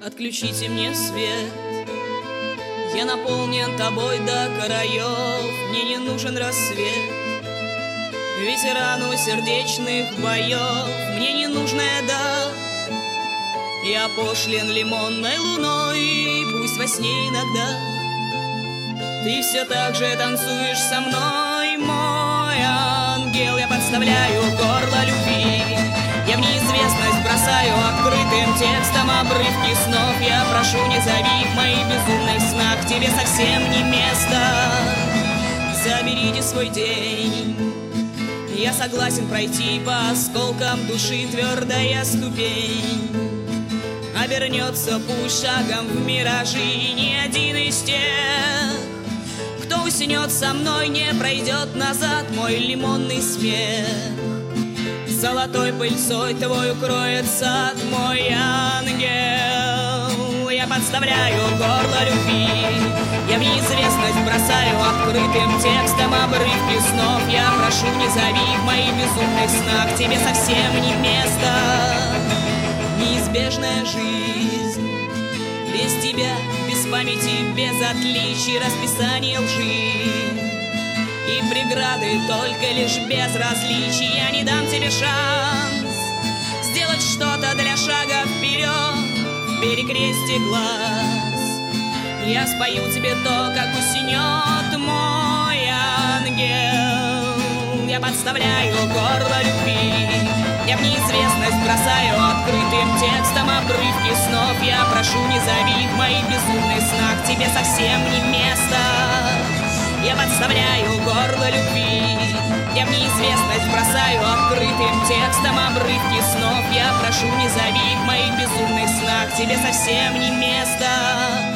отключите мне свет. Я наполнен тобой до краев, мне не нужен рассвет. Ветерану сердечных боев мне не нужна еда. Я пошлен лимонной луной, пусть во сне иногда. Ты все так же танцуешь со мной, мой ангел. Я подставляю горло любви, я в неизвестность бросаю открытым текстом обрывки снов. Я прошу, не зови в моих безумных снах, тебе совсем не место. Заберите свой день, я согласен пройти по осколкам души твердая ступень. Обернется пусть шагом в миражи, ни один из тех, кто уснет со мной, не пройдет назад мой лимонный смех. Золотой пыльцой твой укроет сад, мой ангел. Я подставляю горло любви, я в неизвестность бросаю открытым текстом обрывки снов. Я прошу, не зови в моих безумных снах, тебе совсем не место. Неизбежная жизнь без тебя, без памяти, без отличий, расписания лжи и преграды, только лишь безразличий. Я не дам тебе шанс сделать что-то для шага вперед в перекрестие глаз. Я спою тебе то, как уснет мой ангел. Я подставляю горло любви, я в неизвестность бросаю открытым текстом обрывки снов. Я прошу, не зови в моих безумных снах, тебе совсем не место. Я подставляю горло любви, я в неизвестность бросаю открытым текстом обрывки снов. Я прошу, не зови в моих безумных снах, тебе совсем не место.